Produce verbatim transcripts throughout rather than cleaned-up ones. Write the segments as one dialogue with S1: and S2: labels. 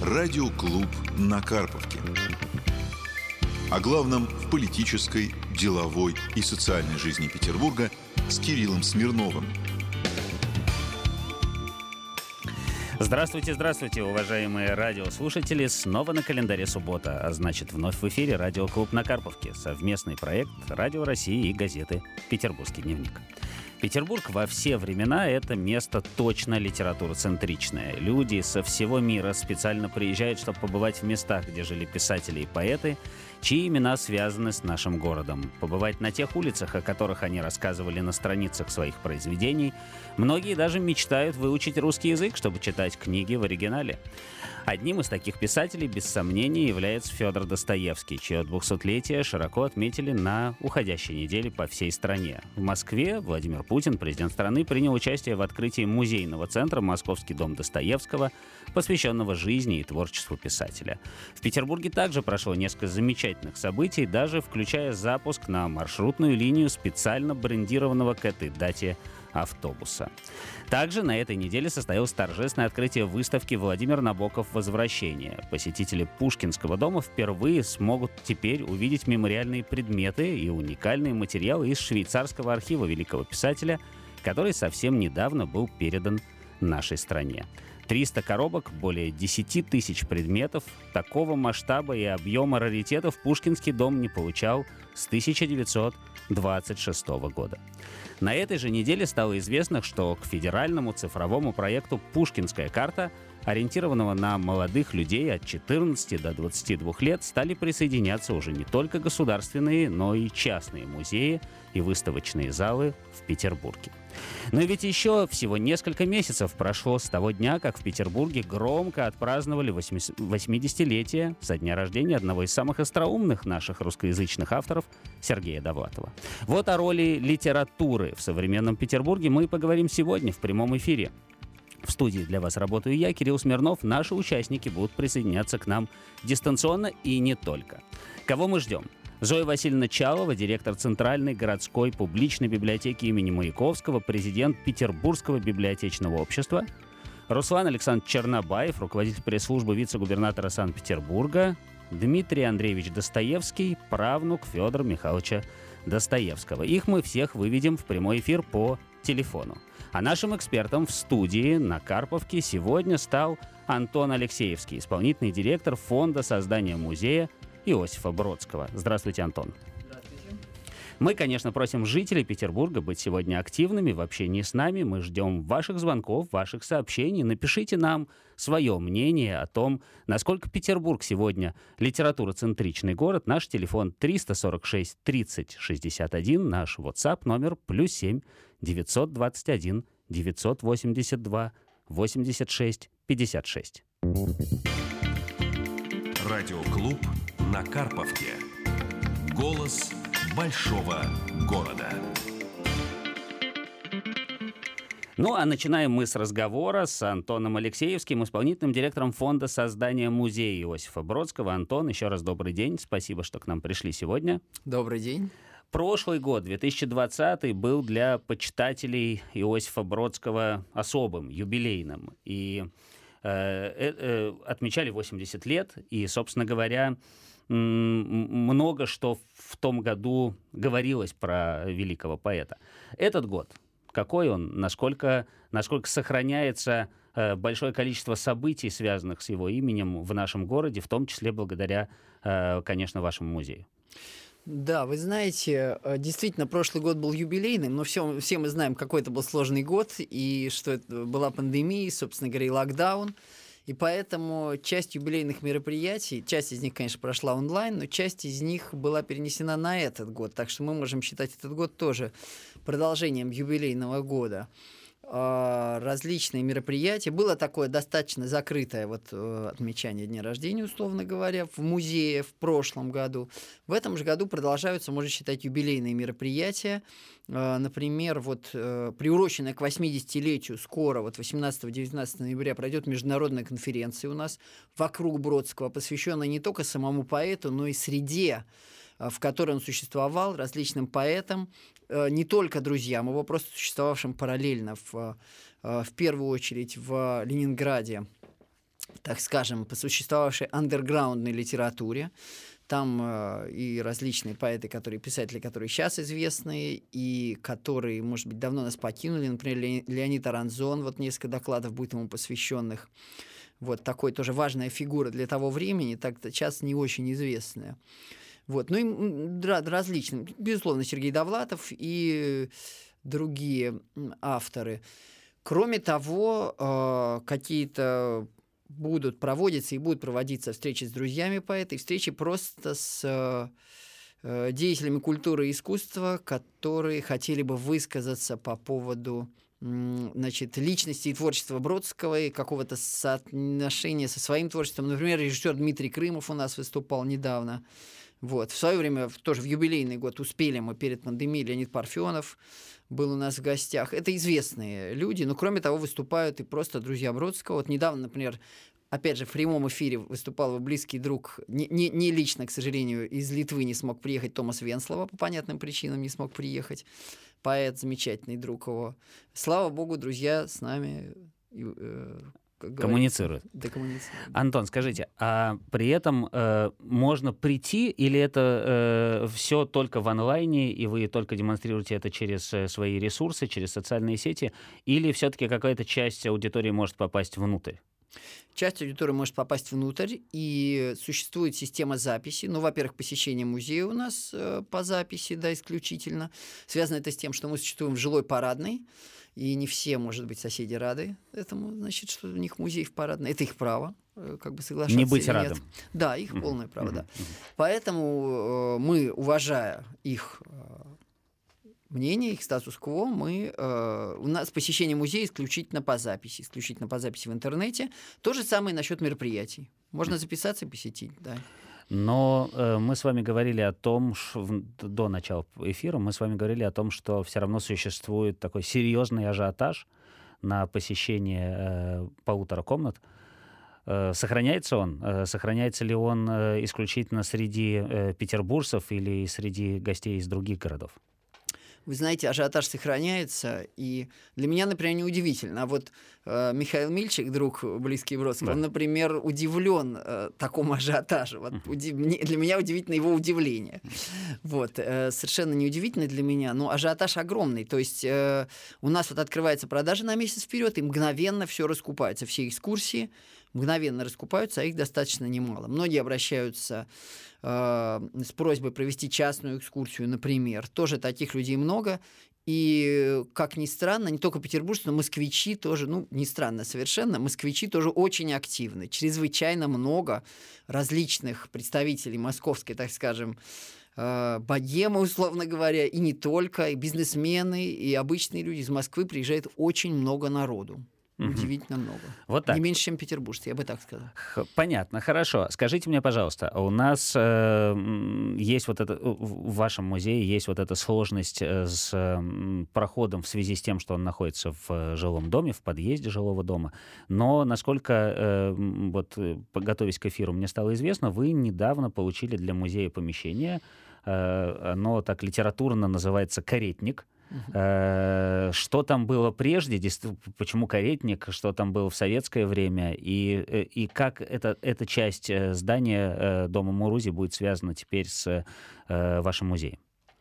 S1: Радиоклуб на Карповке. О главном в политической, деловой и социальной жизни Петербурга с Кириллом Смирновым.
S2: Здравствуйте, здравствуйте, уважаемые радиослушатели. Снова на календаре суббота, а значит, вновь в эфире «Радиоклуб на Карповке», совместный проект «Радио России» и газеты «Петербургский дневник». Петербург во все времена – это место точно литературоцентричное. Люди со всего мира специально приезжают, чтобы побывать в местах, где жили писатели и поэты, чьи имена связаны с нашим городом. Побывать на тех улицах, о которых они рассказывали на страницах своих произведений. Многие даже мечтают выучить русский язык, чтобы читать книги в оригинале. Одним из таких писателей, без сомнения, является Федор Достоевский, чье двухсотлетие широко отметили на уходящей неделе по всей стране. В Москве Владимир Путин, президент страны, принял участие в открытии музейного центра «Московский дом Достоевского», посвященного жизни и творчеству писателя. В Петербурге также прошло несколько замечательных событий, даже включая запуск на маршрутную линию специально брендированного к этой дате автобуса. Также на этой неделе состоялось торжественное открытие выставки «Владимир Набоков. Возвращение». Посетители Пушкинского дома впервые смогут теперь увидеть мемориальные предметы и уникальные материалы из швейцарского архива великого писателя, который совсем недавно был передан нашей стране. триста коробок, более десять тысяч предметов. Такого масштаба и объема раритетов Пушкинский дом не получал с тысяча девятьсот двадцать шестого года. На этой же неделе стало известно, что к федеральному цифровому проекту «Пушкинская карта», ориентированного на молодых людей от четырнадцати до двадцати двух лет, стали присоединяться уже не только государственные, но и частные музеи и выставочные залы в Петербурге. Но ведь еще всего несколько месяцев прошло с того дня, как в Петербурге громко отпраздновали восьмидесятилетие со дня рождения одного из самых остроумных наших русскоязычных авторов Сергея Довлатова. Вот о роли литературы в современном Петербурге мы поговорим сегодня в прямом эфире. В студии для вас работаю я, Кирилл Смирнов. Наши участники будут присоединяться к нам дистанционно и не только. Кого мы ждем? Зоя Васильевна Чалова, директор Центральной городской публичной библиотеки имени Маяковского, президент Петербургского библиотечного общества. Руслан Александрович Чернобаев, руководитель пресс-службы вице-губернатора Санкт-Петербурга. Дмитрий Андреевич Достоевский, правнук Федора Михайловича Достоевского. Их мы всех выведем в прямой эфир по телефону. А нашим экспертом в студии на Карповке сегодня стал Антон Алексеевский, исполнительный директор Фонда создания музея Иосифа Бродского. Здравствуйте, Антон.
S3: Здравствуйте.
S2: Мы, конечно, просим жителей Петербурга быть сегодня активными в общении с нами. Мы ждем ваших звонков, ваших сообщений. Напишите нам свое мнение о том, насколько Петербург сегодня литературоцентричный город. Наш телефон триста сорок шесть тридцать шестьдесят один, наш WhatsApp номер плюс семь девятьсот двадцать один девятьсот восемьдесят два восемьдесят шесть пятьдесят шесть.
S4: Радиоклуб на Карповке. Голос большого города.
S2: Ну, а начинаем мы с разговора с Антоном Алексеевским, исполнительным директором Фонда создания музея Иосифа Бродского. Антон, еще раз добрый день. Спасибо, что к нам пришли сегодня.
S3: Добрый день.
S2: Прошлый год, две тысячи двадцатый, был для почитателей Иосифа Бродского особым, юбилейным. И э, э, отмечали восемьдесят лет. И, собственно говоря, много что в том году говорилось про великого поэта. Этот год, какой он, насколько, насколько сохраняется э, большое количество событий, связанных с его именем в нашем городе, в том числе благодаря, э, конечно, вашему музею.
S3: Да, вы знаете, действительно, прошлый год был юбилейным, но все, все мы знаем, какой это был сложный год, и что это была пандемия, собственно говоря, и локдаун. И поэтому часть юбилейных мероприятий, часть из них, конечно, прошла онлайн, но часть из них была перенесена на этот год. Так что мы можем считать этот год тоже продолжением юбилейного года. Различные мероприятия. Было такое достаточно закрытое вот отмечание дня рождения, условно говоря, в музее в прошлом году. В этом же году продолжаются, можно считать, юбилейные мероприятия. Например, вот приуроченная к восьмидесятилетию скоро, вот восемнадцатого-девятнадцатого ноября, пройдет международная конференция у нас вокруг Бродского, посвященная не только самому поэту, но и среде, в которой он существовал, различным поэтам, не только друзьям, его просто существовавшим параллельно, в, в первую очередь в Ленинграде, так скажем, по существовавшей андерграундной литературе. Там э, и различные поэты, которые писатели, которые сейчас известны, и которые, может быть, давно нас покинули. Например, Ле- Леонид Аранзон, вот несколько докладов будет ему посвященных. Вот такой тоже важная фигура для того времени, так сейчас не очень известная. Вот. Ну и да, различные. Безусловно, Сергей Довлатов и другие авторы. Кроме того, э, какие-то будут проводиться и будут проводиться встречи с друзьями поэта, и встречи просто с э, деятелями культуры и искусства, которые хотели бы высказаться по поводу м, значит, личности и творчества Бродского и какого-то соотношения со своим творчеством. Например, режиссер Дмитрий Крымов у нас выступал недавно. Вот. В свое время, тоже в юбилейный год, успели мы перед пандемией, Леонид Парфенов был у нас в гостях. Это известные люди, но кроме того выступают и просто друзья Бродского. Вот недавно, например, опять же, в прямом эфире выступал его близкий друг, не, не, не лично, к сожалению, из Литвы не смог приехать, Томас Венслова, по понятным причинам не смог приехать. Поэт, замечательный друг его. Слава богу, друзья с нами э,
S2: коммуницируют.
S3: Да, коммуницируют.
S2: Антон, скажите, а при этом э, можно прийти, или это э, все только в онлайне, и вы только демонстрируете это через э, свои ресурсы, через социальные сети, или все-таки какая-то часть аудитории может попасть внутрь?
S3: Часть аудитории может попасть внутрь, и существует система записи. Ну, во-первых, посещение музея у нас э, по записи, да, исключительно. Связано это с тем, что мы существуем в жилой парадной, и не все, может быть, соседи рады этому, значит, что у них музей в парадной. Это их право, э, как бы соглашаться
S2: не быть
S3: или нет.
S2: радом.
S3: Да, их mm-hmm. полное право, mm-hmm. да. Поэтому э, мы, уважая их э, мнение, их статус-кво, мы, э, у нас посещение музея исключительно по записи, исключительно по записи в интернете. То же самое насчет мероприятий. Можно записаться и посетить, да.
S2: Но э, мы с вами говорили о том, ш, в, до начала эфира, мы с вами говорили о том, что все равно существует такой серьезный ажиотаж на посещение э, полутора комнат. Э, сохраняется он? Э, сохраняется ли он э, исключительно среди э, петербуржцев или среди гостей из других городов?
S3: Вы знаете, ажиотаж сохраняется, и для меня, например, неудивительно. А вот э, Михаил Мильчик, друг близкий Бродского, да. он, например, удивлен э, такому ажиотажу. Вот, uh-huh. удив... Для меня удивительно его удивление. Вот, э, совершенно неудивительно для меня, но ажиотаж огромный. То есть э, у нас вот открывается продажа на месяц вперед, и мгновенно все раскупается, все экскурсии мгновенно раскупаются, а их достаточно немало. Многие обращаются э, с просьбой провести частную экскурсию, например. Тоже таких людей много. И, как ни странно, не только петербуржцы, но москвичи тоже, ну, не странно совершенно, москвичи тоже очень активны. Чрезвычайно много различных представителей московской, так скажем, э, богемы, условно говоря, и не только, и бизнесмены, и обычные люди из Москвы приезжает очень много народу. Удивительно много.
S2: Вот так.
S3: Не меньше, чем петербуржцы, я бы так сказал.
S2: Х- понятно, хорошо. Скажите мне, пожалуйста, у нас э, есть вот это, в вашем музее есть вот эта сложность э, с э, проходом в связи с тем, что он находится в э, жилом доме, в подъезде жилого дома. Но, насколько, э, вот, готовясь к эфиру, мне стало известно, вы недавно получили для музея помещение. Э, оно так литературно называется «Каретник». Uh-huh. Что там было прежде, почему каретник, что там было в советское время, и, и как это, эта часть здания Дома Мурузи будет связана теперь с вашим музеем?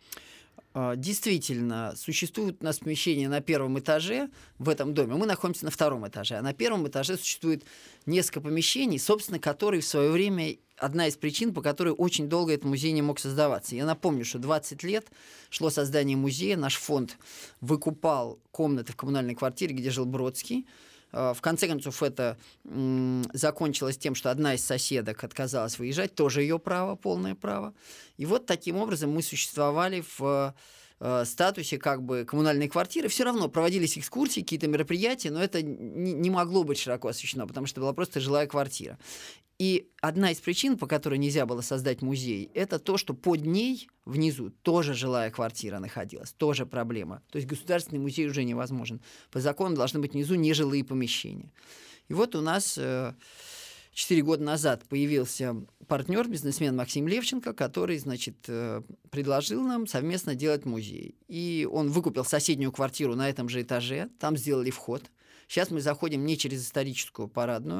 S3: Действительно, существует у нас помещение на первом этаже в этом доме. Мы находимся на втором этаже. А на первом этаже существует несколько помещений, собственно, которые в свое время одна из причин, по которой очень долго этот музей не мог создаваться. Я напомню, что двадцать лет шло создание музея. Наш фонд выкупал комнаты в коммунальной квартире, где жил Бродский. В конце концов, это м, закончилось тем, что одна из соседок отказалась выезжать, тоже ее право, полное право. И вот таким образом мы существовали в э, статусе как бы коммунальной квартиры. Все равно проводились экскурсии, какие-то мероприятия, но это не, не могло быть широко освещено, потому что это была просто жилая квартира. И одна из причин, по которой нельзя было создать музей, это то, что под ней, внизу, тоже жилая квартира находилась, тоже проблема. То есть государственный музей уже невозможен. По закону должны быть внизу нежилые помещения. И вот у нас четыре года назад появился партнер, бизнесмен Максим Левченко, который, значит, предложил нам совместно делать музей. И он выкупил соседнюю квартиру на этом же этаже, там сделали вход. Сейчас мы заходим не через историческую парадную,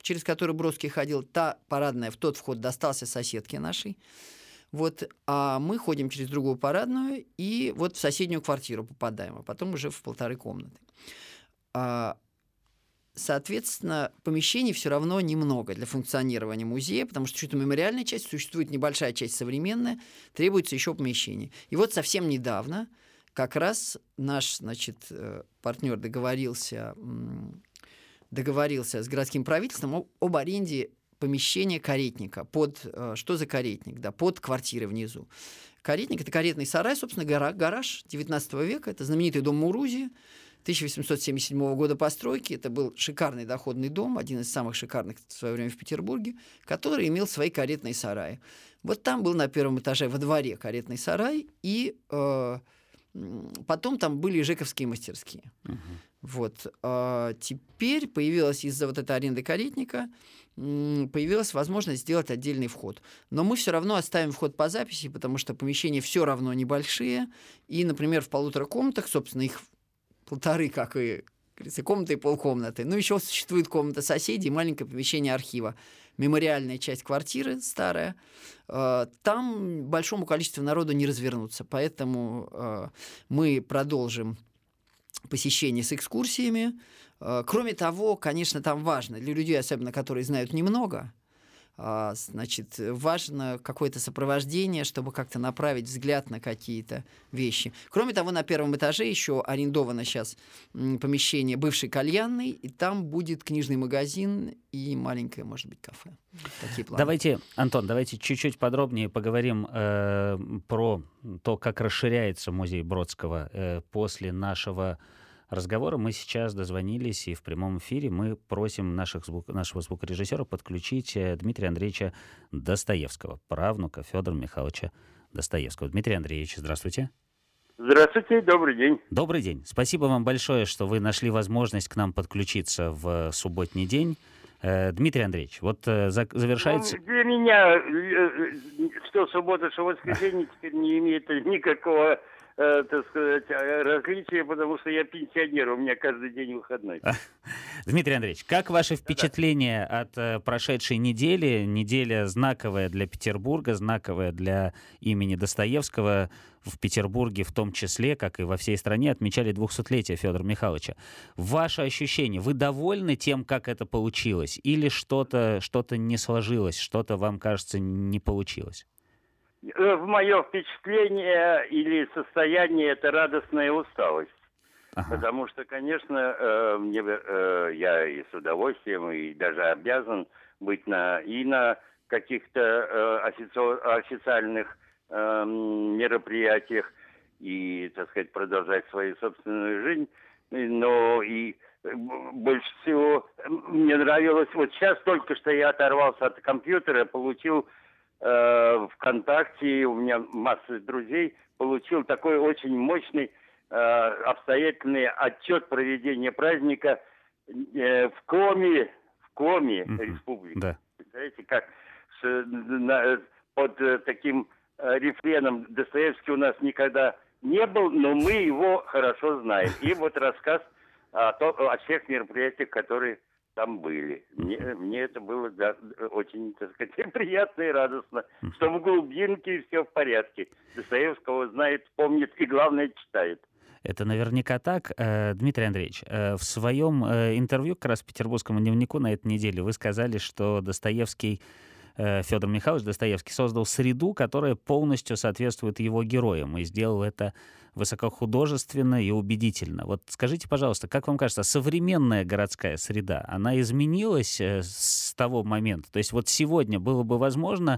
S3: через который Бродский ходил, та парадная, в тот вход достался соседке нашей. Вот, а мы ходим через другую парадную и вот в соседнюю квартиру попадаем, а потом уже в полторы комнаты. А, соответственно, помещений все равно немного для функционирования музея, потому что что-то мемориальная часть, существует небольшая часть современная, требуется еще помещений. И вот совсем недавно как раз наш, значит, партнер договорился, договорился с городским правительством об, об аренде помещение каретника. Под, что за каретник? Да, под квартирой внизу. Каретник — это каретный сарай, собственно, гора, гараж девятнадцатого века. Это знаменитый дом Мурузии, тысяча восемьсот семьдесят седьмого года постройки. Это был шикарный доходный дом, один из самых шикарных в свое время в Петербурге, который имел свои каретные сараи. Вот там был на первом этаже во дворе каретный сарай, и э, потом там были жековские мастерские. Uh-huh. Вот. А теперь появилась из-за вот этой аренды каретника появилась возможность сделать отдельный вход. Но мы все равно оставим вход по записи, потому что помещения все равно небольшие. И, например, в полутора комнатах, собственно, их полторы, как и говорится, комнаты и полкомнаты. Ну, еще существует комната соседей, маленькое помещение архива. Мемориальная часть квартиры старая. Там большому количеству народу не развернуться. Поэтому мы продолжим посещение с экскурсиями. Кроме того, конечно, там важно, для людей, особенно которые знают немного, значит, важно какое-то сопровождение, чтобы как-то направить взгляд на какие-то вещи. Кроме того, на первом этаже еще арендовано сейчас помещение бывшей кальянной, и там будет книжный магазин и маленькое, может быть, кафе. Такие планы.
S2: Давайте, Антон, давайте чуть-чуть подробнее поговорим э, про то, как расширяется музей Бродского э, после нашего разговора. Мы сейчас дозвонились, и в прямом эфире мы просим наших звук, нашего звукорежиссера подключить Дмитрия Андреевича Достоевского, правнука Федора Михайловича Достоевского. Дмитрий Андреевич, здравствуйте.
S5: Здравствуйте, добрый день.
S2: Добрый день. Спасибо вам большое, что вы нашли возможность к нам подключиться в субботний день. Дмитрий Андреевич, вот завершается...
S5: Ну, для меня что суббота, что воскресенье теперь не имеет никакого... Э, так сказать, различия, потому что я пенсионер, у меня каждый день выходной.
S2: Дмитрий Андреевич, как ваши впечатления от э, прошедшей недели? Неделя знаковая для Петербурга, знаковая для имени Достоевского. В Петербурге в том числе, как и во всей стране, отмечали двухсотлетие Федора Михайловича. Ваши ощущения, вы довольны тем, как это получилось? Или что-то, что-то не сложилось, что-то вам кажется не получилось?
S5: В мое впечатление или состояние это радостная усталость. Ага. Потому что, конечно, мне, я и с удовольствием, и даже обязан быть на, и на каких-то официальных мероприятиях, и, так сказать, продолжать свою собственную жизнь. Но и больше всего мне нравилось, вот сейчас только что я оторвался от компьютера, получил ВКонтакте, у меня масса друзей, получил такой очень мощный, э, обстоятельный отчет проведения праздника э, в Коми, в Коми uh-huh. республике. Да. Представляете, как с, на, под э, таким э, рефреном Достоевский у нас никогда не был, но мы его хорошо знаем. И вот рассказ о, то, о всех мероприятиях, которые там были. Мне, мне это было да, очень, так сказать, приятно и радостно, что в глубинке все в порядке. Достоевского знает, помнит и, главное, читает.
S2: Это наверняка так. Дмитрий Андреевич, в своем интервью как раз Петербургскому дневнику на этой неделе вы сказали, что Достоевский, Федор Михайлович Достоевский создал среду, которая полностью соответствует его героям, и сделал это высокохудожественно и убедительно. Вот скажите, пожалуйста, как вам кажется, современная городская среда, она изменилась с того момента? То есть вот сегодня было бы возможно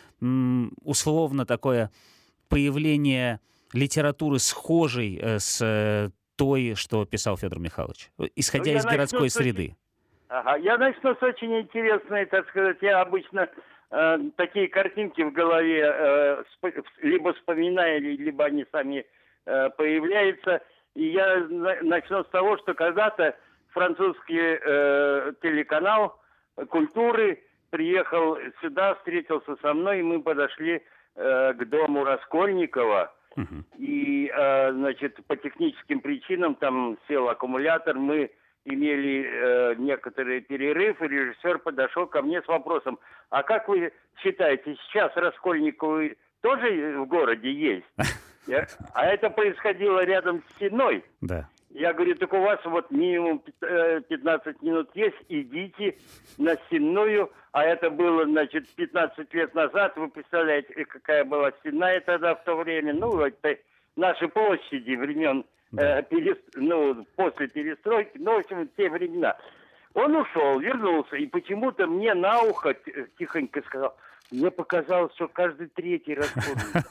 S2: условно такое появление литературы схожей с той, что писал Федор Михайлович, исходя ну, из городской среды?
S5: Очень... Ага, я начну с очень интересной, так сказать, я обычно э, такие картинки в голове э, сп- либо вспоминаю, либо они сами э, появляются. И я на- начну с того, что когда-то французский э, телеканал культуры приехал сюда, встретился со мной, и мы подошли э, к дому Раскольникова. Uh-huh. И, э, значит, по техническим причинам там сел аккумулятор, мы имели э, некоторый перерыв, и режиссер подошел ко мне с вопросом: а как вы считаете, сейчас Раскольниковы тоже в городе есть? Я, а это происходило рядом с Стеной.
S2: Да.
S5: Я говорю, так у вас вот минимум пятнадцать минут есть, идите на Стенную, а это было, значит, пятнадцать лет назад, вы представляете, какая была Стенная тогда в то время, ну, это наши площади времен, да. э, перес... ну, после перестройки, ну, в общем, те времена. Он ушел, вернулся, и почему-то мне на ухо тихонько сказал: мне показалось, что каждый третий Раскольников.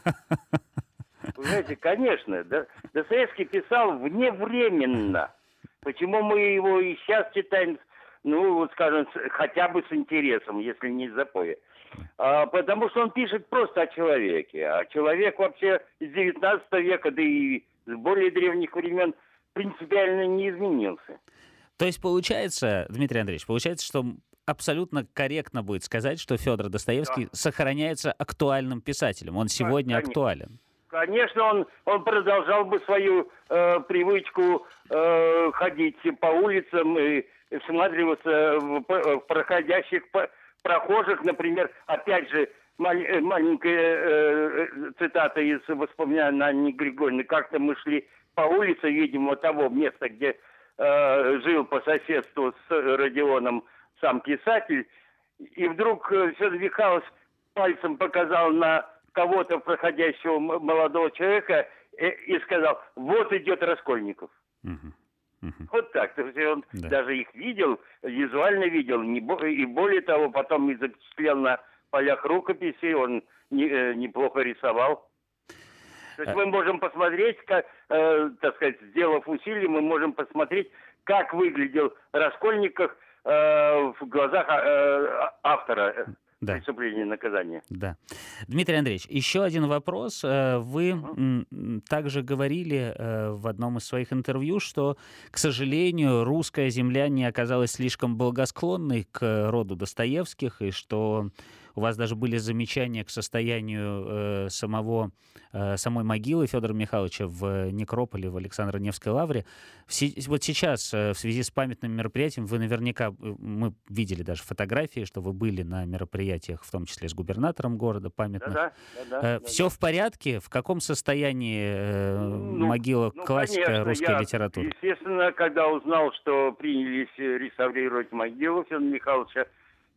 S5: Вы знаете, конечно, да, Достоевский писал вневременно. Почему мы его и сейчас читаем, ну, вот скажем, хотя бы с интересом, если не из запоя? А, потому что он пишет просто о человеке. А человек вообще с девятнадцатого века, да и с более древних времен принципиально не изменился.
S2: То есть получается, Дмитрий Андреевич, получается, что абсолютно корректно будет сказать, что Федор Достоевский да. сохраняется актуальным писателем. Он сегодня Конечно. актуален.
S5: Конечно, он, он продолжал бы свою э, привычку э, ходить по улицам и всматриваться в, в проходящих по, прохожих. Например, опять же, маль, маленькая э, цитата из воспоминаний Анны Григорьевны. Как-то мы шли по улице, видимо, того места, где э, жил по соседству с Родионом сам писатель, и вдруг Федор Михайлович пальцем показал на кого-то, проходящего молодого человека, и, и сказал: вот идет Раскольников. Uh-huh. Uh-huh. Вот так. То есть он да. даже их видел, визуально видел, не, и более того, потом и запечатлел на полях рукописи, он не, э, неплохо рисовал. То есть uh-huh. мы можем посмотреть, как, э, так сказать, сделав усилия, мы можем посмотреть, как выглядел Раскольников э, в глазах э, автора. Да. Преступление и наказание.
S2: Да. Дмитрий Андреевич, еще один вопрос. Вы uh-huh. также говорили в одном из своих интервью, что, к сожалению, русская земля не оказалась слишком благосклонной к роду Достоевских, и что у вас даже были замечания к состоянию самого, самой могилы Федора Михайловича в некрополе в Александро-Невской лавре. Вот сейчас, в связи с памятным мероприятием, вы наверняка, мы видели даже фотографии, что вы были на мероприятиях, в том числе с губернатором города, памятных. Да, да, да, Все да, в порядке? В каком состоянии ну, могила ну, классика конечно, русской я, литературы?
S5: Естественно, когда узнал, что принялись реставрировать могилу Федора Михайловича,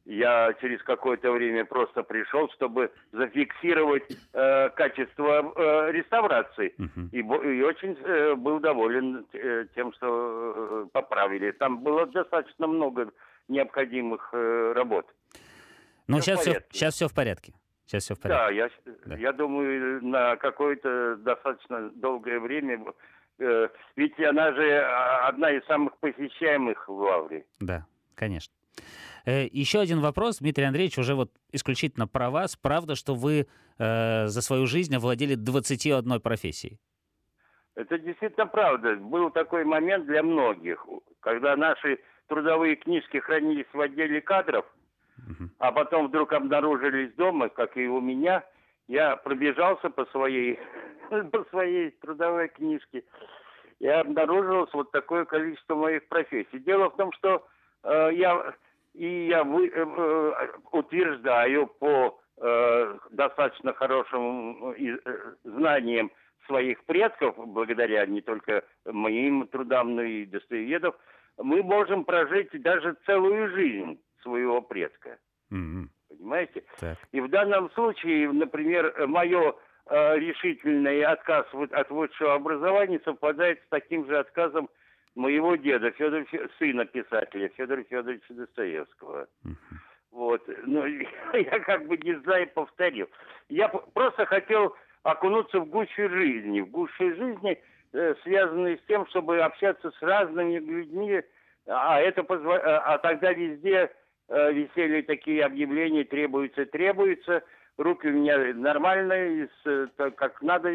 S5: я через какое-то время просто пришел, чтобы зафиксировать э, качество э, реставрации. Uh-huh. И, и очень э, был доволен э, тем, что э, поправили. Там было достаточно много необходимых э, работ.
S2: Ну, сейчас все, сейчас все в порядке. Сейчас все в порядке.
S5: Да, я, да. я думаю, на какое-то достаточно долгое время. Э, ведь она же одна из самых посещаемых в Лавре.
S2: Да, конечно. Еще один вопрос, Дмитрий Андреевич, уже вот исключительно про вас. Правда, что вы э, за свою жизнь овладели двадцатью одной профессией?
S5: Это действительно правда. Был такой момент для многих, когда наши трудовые книжки хранились в отделе кадров, uh-huh. а потом вдруг обнаружились дома, как и у меня. Я пробежался по своей, по своей трудовой книжке и обнаружилось вот такое количество моих профессий. Дело в том, что э, я... И я вы, э, утверждаю по э, достаточно хорошим э, знаниям своих предков, благодаря не только моим трудам, но и Достоеведов, мы можем прожить даже целую жизнь своего предка. Mm-hmm. Понимаете? Так. И в данном случае, например, мое э, решительный отказ от высшего образования совпадает с таким же отказом моего деда, Федора, сына писателя, Федора Федоровича Достоевского. Uh-huh. Вот. Ну, я как бы не знаю, повторил. Я просто хотел окунуться в гущу жизни. В гущу жизни, э, связанной с тем, чтобы общаться с разными людьми. А, это позв... а тогда везде э, висели такие объявления: требуется, требуется. Руки у меня нормальные, с, так, как надо,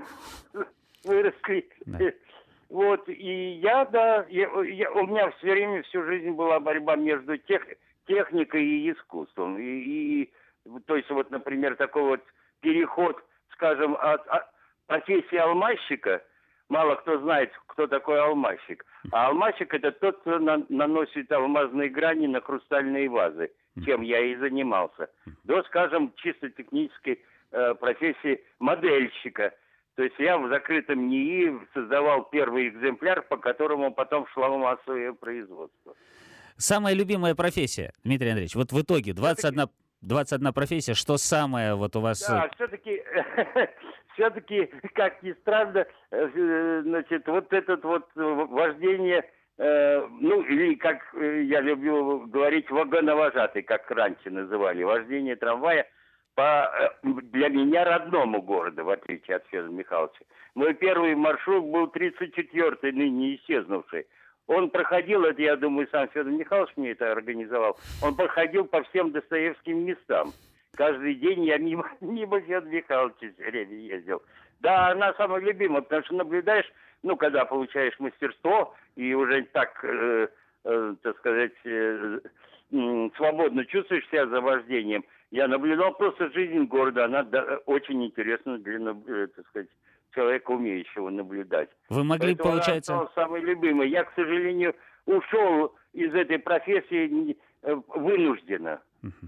S5: выросли. Yeah. Вот, и я, да, я, я, у меня все время, всю жизнь была борьба между тех, техникой и искусством. И, и, то есть, вот, например, такой вот переход, скажем, от, от профессии алмазчика, мало кто знает, кто такой алмазчик. А алмазчик — это тот, кто на- наносит алмазные грани на хрустальные вазы, чем я и занимался. До, скажем, чисто технической э, профессии модельщика. То есть я в закрытом НИИ создавал первый экземпляр, по которому потом шло массовое производство.
S2: Самая любимая профессия, Дмитрий Андреевич, вот в итоге двадцать одна, двадцать одна профессия, что самое вот у вас...
S5: Да, все-таки, все-таки, как ни странно, э, значит, вот этот вот вождение, э, ну, или, как я люблю говорить, вагоновожатый, как раньше называли, вождение трамвая по для меня родному городу, в отличие от Федора Михайловича. Мой первый маршрут был тридцать четвёртый, ныне исчезнувший. Он проходил, это, я думаю, сам Федор Михайлович мне это организовал, он проходил по всем Достоевским местам. Каждый день я мимо, мимо Федора Михайловича все время ездил. Да, она самая любимая, потому что наблюдаешь, ну, когда получаешь мастерство и уже так, э, э, так сказать, э, э, свободно чувствуешь себя за вождением. Я наблюдал просто жизнь города, она да, очень интересна для, э, так сказать, человека, умеющего наблюдать.
S2: Вы могли,
S5: Поэтому
S2: получается...
S5: она стала самой любимой. Я, к сожалению, ушел из этой профессии вынужденно.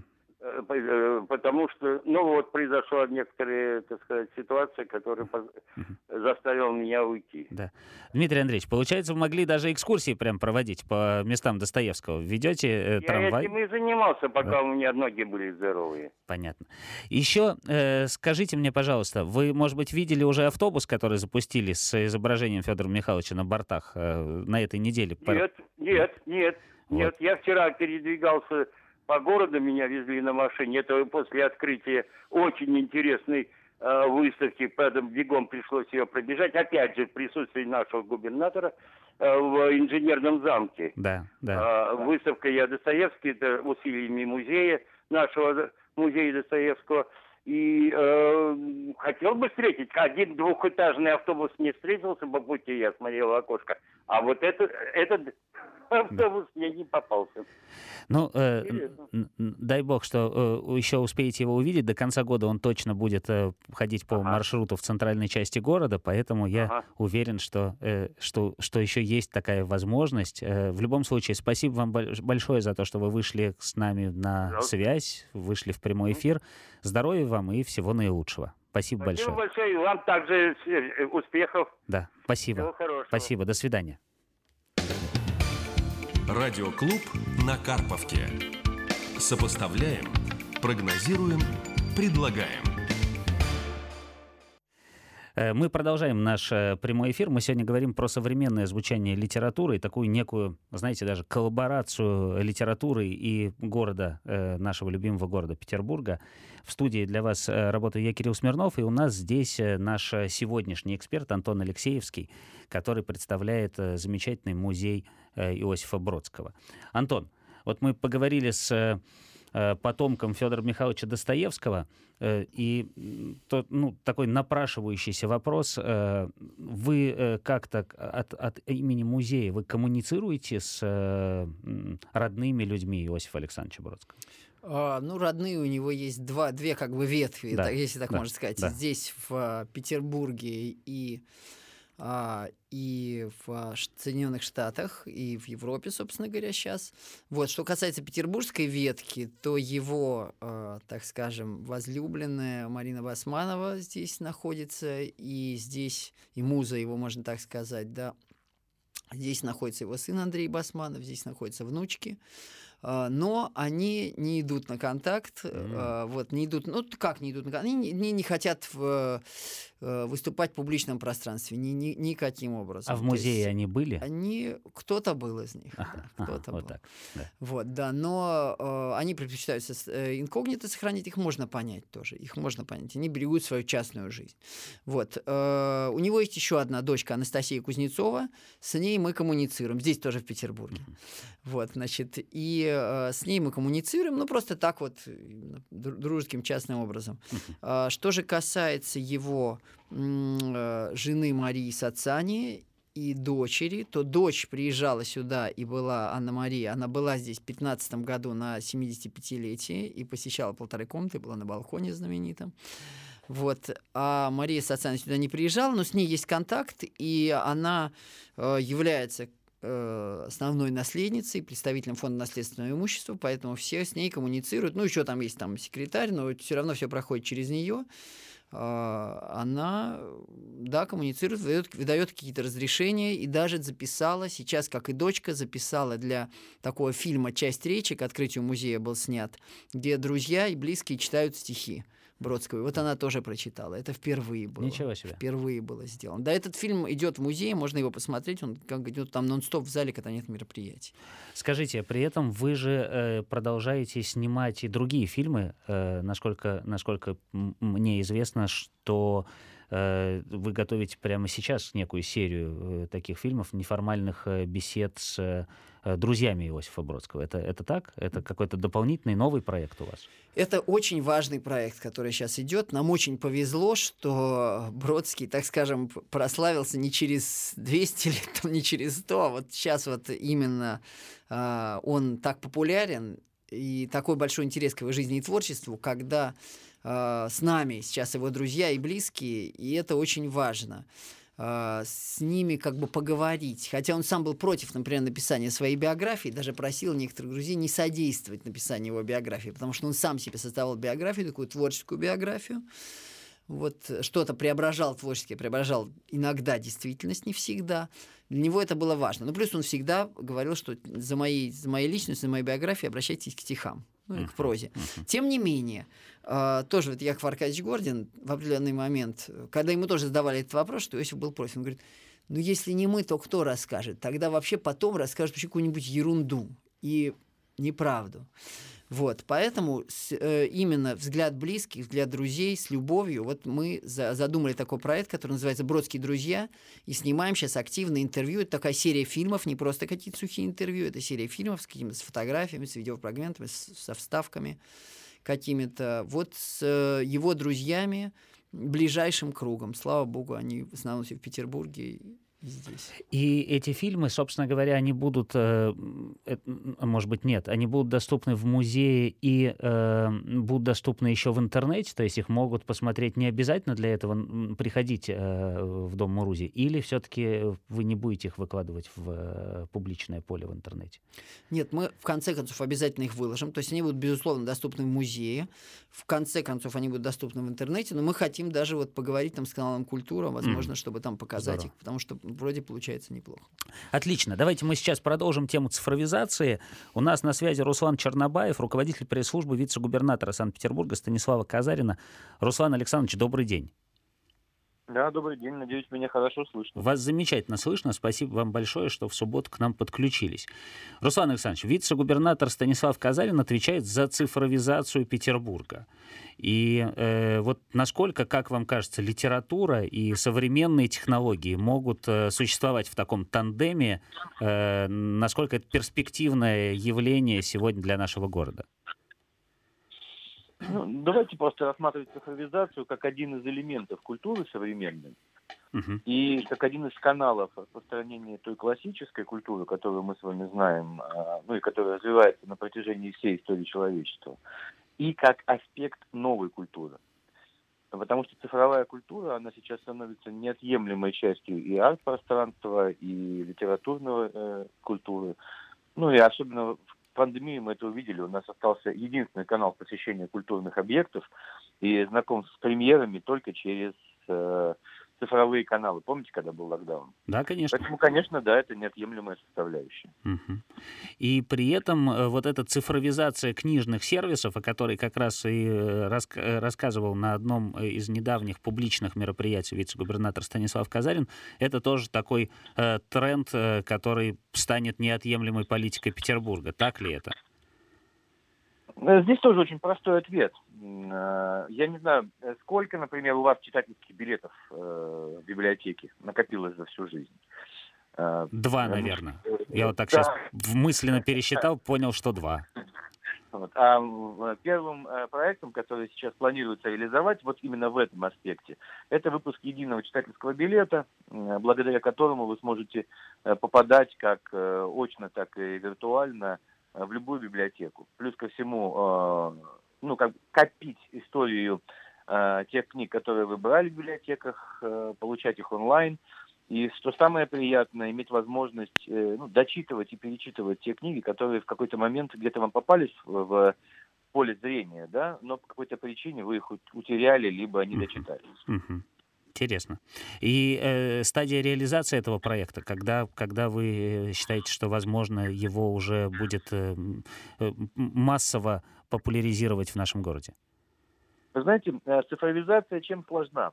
S5: Uh-huh. Потому что, ну вот, произошла некоторая, так сказать, ситуация, которая uh-huh. заставила меня уйти.
S2: Да. Дмитрий Андреевич, получается, вы могли даже экскурсии прям проводить по местам Достоевского. Ведете э, трамвай?
S5: Я этим и занимался, пока
S2: да.
S5: у меня ноги были здоровые.
S2: Понятно. Еще э, скажите мне, пожалуйста, вы, может быть, видели уже автобус, который запустили с изображением Федора Михайловича на бортах э, на этой неделе?
S5: Нет, нет, нет, вот. нет. Я вчера передвигался по городу, меня везли на машине. Это после открытия очень интересной э, выставки. Поэтому бегом пришлось ее пробежать. Опять же, в присутствии нашего губернатора э, в инженерном замке.
S2: Да, да.
S5: Э, выставка «Я Достоевский», это усилиями музея, нашего музея Достоевского. И э, хотел бы встретить. Один двухэтажный автобус не встретился по пути, я смотрел в окошко. А вот этот, этот автобус да. мне не попался.
S2: Ну, э, дай бог, что э, еще успеете его увидеть. До конца года он точно будет э, ходить по ага. маршруту в центральной части города, поэтому я ага. уверен, что, э, что, что еще есть такая возможность. Э, в любом случае, спасибо вам большое за то, что вы вышли с нами на Пожалуйста. связь, вышли в прямой эфир. Здоровья вам и всего наилучшего. Спасибо,
S5: спасибо
S2: большое.
S5: Спасибо большое. И вам также успехов.
S2: Да, спасибо.
S5: Всего хорошего.
S2: Спасибо. До свидания.
S4: Радиоклуб на Карповке. Сопоставляем, прогнозируем, предлагаем.
S2: Мы продолжаем наш прямой эфир. Мы сегодня говорим про современное звучание литературы и такую некую, знаете, даже коллаборацию литературы и города, нашего любимого города Петербурга. В студии для вас работаю я, Кирилл Смирнов, и у нас здесь наш сегодняшний эксперт Антон Алексеевский, который представляет замечательный музей Иосифа Бродского. Антон, вот мы поговорили с потомком Федора Михайловича Достоевского, и тот, ну, такой напрашивающийся вопрос. Вы как-то от, от имени музея вы коммуницируете с родными людьми Иосифа Александровича Бродского?
S3: А, ну, родные у него есть два, две как бы ветви, да, так, если так
S2: да,
S3: можно сказать.
S2: Да.
S3: Здесь, в Петербурге и... и в Соединенных Штатах, и в Европе, собственно говоря, сейчас. Вот. Что касается петербургской ветки, то его, э, так скажем, возлюбленная Марина Басманова здесь находится, и здесь, и муза его, можно так сказать, да. Здесь находится его сын Андрей Басманов, здесь находятся внучки. Но они не идут на контакт, mm-hmm. вот, не идут, ну, как не идут на контакт, они не, не хотят в, выступать в публичном пространстве, ни, ни, никаким образом.
S2: А в музее есть, они были?
S3: Они, кто-то был из них,
S2: ага,
S3: да, кто-то
S2: ага,
S3: был.
S2: Вот так, да. Вот,
S3: да, но э, они предпочитают инкогнито сохранить, их можно понять тоже, их можно понять, они берегут свою частную жизнь. Вот, э, у него есть еще одна дочка, Анастасия Кузнецова, с ней мы коммуницируем, здесь тоже в Петербурге. Mm-hmm. Вот, значит, и с ней мы коммуницируем, ну, просто так вот, дружеским, частным образом. Uh-huh. Что же касается его жены Марии Сацани и дочери, то дочь приезжала сюда и была, Анна Мария, она была здесь в пятнадцатом году на семидесятипятилетие и посещала полторы комнаты, была на балконе знаменитом. Вот. А Мария Сацана сюда не приезжала, но с ней есть контакт, и она э, является э, основной наследницей, представителем фонда наследственного имущества, поэтому все с ней коммуницируют. Ну, еще там есть там секретарь, но все равно все проходит через нее. Она, да, коммуницирует, выдает, выдает какие-то разрешения и даже записала, сейчас, как и дочка, записала для такого фильма «Часть речи», к открытию музея был снят, где друзья и близкие читают стихи Бродского. Вот она тоже прочитала. Это впервые было.
S2: Ничего себе.
S3: Впервые было сделано. Да, этот фильм идет в музее, можно его посмотреть. Он как идет там нон-стоп в зале, когда нет мероприятий.
S2: Скажите, при этом вы же э, продолжаете снимать и другие фильмы. Э, насколько, насколько мне известно, что э, вы готовите прямо сейчас некую серию э, таких фильмов, неформальных э, бесед с э, друзьями Иосифа Бродского. Это, это так? Это какой-то дополнительный новый проект у вас?
S3: Это очень важный проект, который сейчас идет. Нам очень повезло, что Бродский, так скажем, прославился не через двести лет, не через сто, а вот сейчас вот именно э, он так популярен и такой большой интерес к его жизни и творчеству, когда э, с нами сейчас его друзья и близкие, и это очень важно. С ними как бы поговорить. Хотя он сам был против, например, написания своей биографии, даже просил некоторых друзей не содействовать написанию его биографии, потому что он сам себе создавал биографию, такую творческую биографию. Вот что-то преображал творчески, преображал иногда действительность, не всегда. Для него это было важно. Но плюс он всегда говорил, что за моей, за моей личностью, за моей биографией обращайтесь к стихам, ну и к прозе. Тем не менее, Uh, тоже вот Яков Аркадьевич Гордин в определенный момент, когда ему тоже задавали этот вопрос, что Иосиф был против, он говорит, ну если не мы, то кто расскажет? Тогда вообще потом расскажут вообще какую-нибудь ерунду и неправду. Вот, поэтому с, э, именно взгляд близких, взгляд друзей с любовью, вот мы за, задумали такой проект, который называется «Бродские друзья», и снимаем сейчас активно интервью. Это такая серия фильмов, не просто какие-то сухие интервью, это серия фильмов с какими-то с фотографиями, с видеофрагментами, с, со вставками какими-то, вот с э, его друзьями, ближайшим кругом. Слава богу, они в основном все в Петербурге и здесь.
S2: И эти фильмы, собственно говоря, они будут, э, э, может быть, нет, они будут доступны в музее и э, будут доступны еще в интернете, то есть их могут посмотреть не обязательно для этого приходить э, в Дом Мурузи, или все-таки вы не будете их выкладывать в э, публичное поле в интернете?
S3: Нет, мы в конце концов обязательно их выложим, то есть они будут, безусловно, доступны в музее, в конце концов они будут доступны в интернете, но мы хотим даже вот поговорить там с каналом «Культура», возможно, mm. чтобы там показать Здорово. Их, потому что вроде получается неплохо.
S2: Отлично. Давайте мы сейчас продолжим тему цифровизации. У нас на связи Руслан Чернобаев, руководитель пресс-службы вице-губернатора Санкт-Петербурга Станислава Казарина. Руслан Александрович, добрый день.
S6: Да, добрый день. Надеюсь, меня хорошо слышно.
S2: Вас замечательно слышно. Спасибо вам большое, что в субботу к нам подключились. Руслан Александрович, вице-губернатор Станислав Казарин отвечает за цифровизацию Петербурга. И э, вот насколько, как вам кажется, литература и современные технологии могут э, существовать в таком тандеме, э, насколько это перспективное явление сегодня для нашего города?
S6: Ну, давайте просто рассматривать цифровизацию как один из элементов культуры современной uh-huh. и как один из каналов распространения той классической культуры, которую мы с вами знаем, ну и которая развивается на протяжении всей истории человечества, и как аспект новой культуры. Потому что цифровая культура, она сейчас становится неотъемлемой частью и арт-пространства, и литературной э, культуры. Ну и особенно в пандемии мы это увидели. У нас остался единственный канал посещения культурных объектов и знакомств с премьерами только через э, цифровые каналы. Помните, когда был локдаун?
S2: Да, конечно.
S6: Поэтому, конечно, да, это неотъемлемая составляющая.
S2: Угу. И при этом вот эта цифровизация книжных сервисов, о которой как раз и раска- рассказывал на одном из недавних публичных мероприятий вице-губернатор Станислав Казарин, это тоже такой э, тренд, э, который станет неотъемлемой политикой Петербурга. Так ли это?
S6: Здесь тоже очень простой ответ. Я не знаю, сколько, например, у вас читательских билетов в библиотеке накопилось за всю жизнь?
S2: Два, наверное. Я вот так да. сейчас мысленно пересчитал, понял, что два.
S6: Вот. А первым проектом, который сейчас планируется реализовать вот именно в этом аспекте, это выпуск единого читательского билета, благодаря которому вы сможете попадать как очно, так и виртуально в любую библиотеку. Плюс ко всему, ну, как копить историю э, тех книг, которые вы брали в библиотеках, э, получать их онлайн. И что самое приятное, иметь возможность э, ну, дочитывать и перечитывать те книги, которые в какой-то момент где-то вам попались в, в поле зрения, да, но по какой-то причине вы их утеряли, либо не дочитали.
S2: Uh-huh. Интересно. И э, стадия реализации этого проекта, когда, когда вы считаете, что, возможно, его уже будет э, э, массово популяризировать в нашем городе?
S6: Вы знаете, цифровизация чем сложна?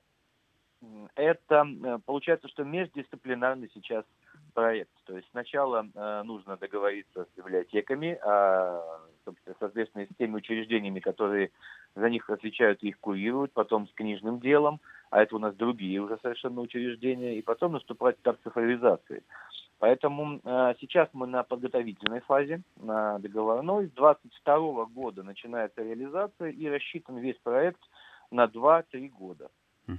S6: Это получается, что междисциплинарный сейчас проект. То есть сначала э, нужно договориться с библиотеками, а, соответственно, с теми учреждениями, которые за них отвечают и их курируют, потом с книжным делом, а это у нас другие уже совершенно учреждения, и потом наступает этап цифровизации. Поэтому э, сейчас мы на подготовительной фазе, на договорной. С двадцать второго года начинается реализация, и рассчитан весь проект на два-три года.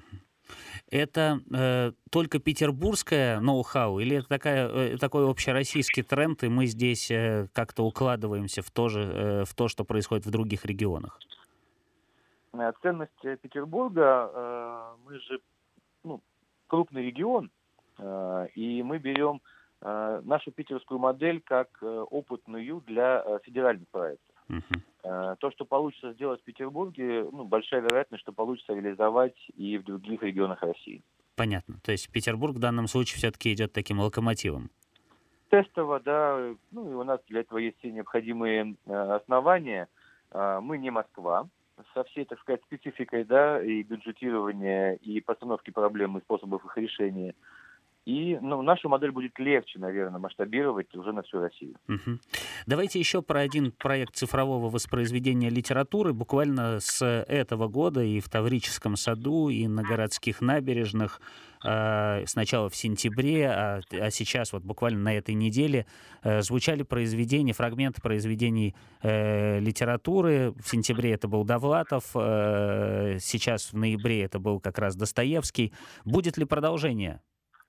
S2: Это э, только петербургское ноу-хау, или это такая, э, такой общероссийский тренд, и мы здесь э, как-то укладываемся в то, же, э, в то, что происходит в других регионах?
S6: Ценность Петербурга, э, мы же ну, крупный регион, э, и мы берем э, нашу питерскую модель как э, опытную для э, федеральных проектов. Uh-huh. То, что получится сделать в Петербурге, ну, большая вероятность, что получится реализовать и в других регионах России.
S2: Понятно. То есть Петербург в данном случае все-таки идет таким локомотивом.
S6: Тестово, да. Ну, и у нас для этого есть все необходимые э, основания. Э, мы не Москва со всей, так сказать, спецификой, да, и бюджетирования, и постановки проблем, и способов их решения. И ну, нашу модель будет легче, наверное, масштабировать уже на всю Россию.
S2: Угу. Давайте еще про один проект цифрового воспроизведения литературы. Буквально с этого года и в Таврическом саду, и на городских набережных, э, сначала в сентябре, а, а сейчас вот буквально на этой неделе э, звучали произведения, фрагменты произведений э, литературы. В сентябре это был Довлатов, э, сейчас в ноябре это был как раз Достоевский. Будет ли продолжение?